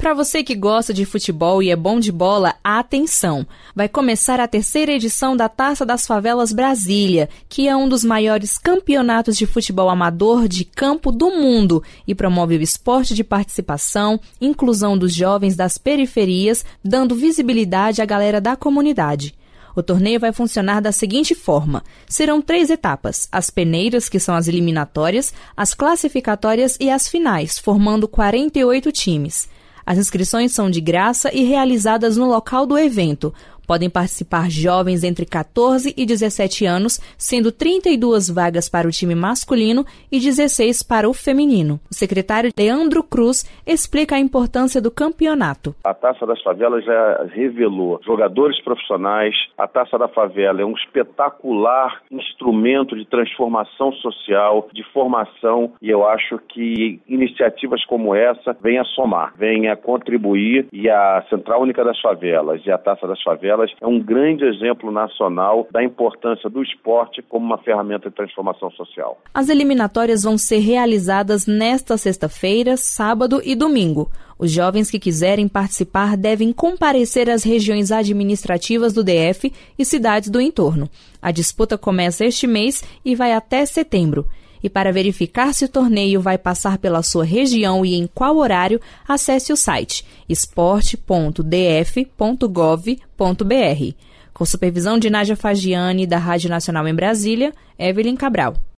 Para você que gosta de futebol e é bom de bola, atenção! Vai começar a 3ª edição da Taça das Favelas Brasília, que é um dos maiores campeonatos de futebol amador de campo do mundo e promove o esporte de participação, inclusão dos jovens das periferias, dando visibilidade à galera da comunidade. O torneio vai funcionar da seguinte forma: serão 3 etapas, as peneiras, que são as eliminatórias, as classificatórias e as finais, formando 48 times. As inscrições são de graça e realizadas no local do evento. Podem participar jovens entre 14 e 17 anos, sendo 32 vagas para o time masculino e 16 para o feminino. O secretário Leandro Cruz explica a importância do campeonato. A Taça das Favelas já revelou jogadores profissionais. A Taça da Favela é um espetacular instrumento de transformação social, de formação, e eu acho que iniciativas como essa vêm a somar, vêm a contribuir, e a Central Única das Favelas e a Taça das Favelas é um grande exemplo nacional da importância do esporte como uma ferramenta de transformação social. As eliminatórias vão ser realizadas nesta sexta-feira, sábado e domingo. Os jovens que quiserem participar devem comparecer às regiões administrativas do DF e cidades do entorno. A disputa começa este mês e vai até setembro. E para verificar se o torneio vai passar pela sua região e em qual horário, acesse o site esporte.df.gov.br. Com supervisão de Nádia Fagiani, da Rádio Nacional em Brasília, Evelyn Cabral.